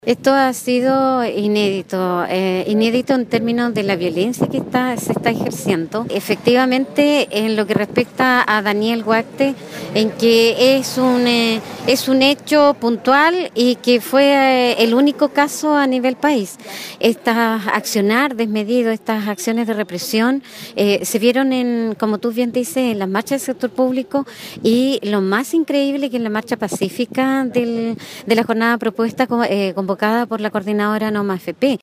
Esto ha sido inédito, inédito en términos de la violencia que se está ejerciendo. Efectivamente, en lo que respecta a Daniel Guaste, en que es un hecho puntual y que fue el único caso a nivel país. Estas accionar desmedido, estas acciones de represión se vieron como tú bien dices, en las marchas del sector público, y lo más increíble que en la marcha pacífica de la jornada propuesta convocada por la coordinadora Noma FP.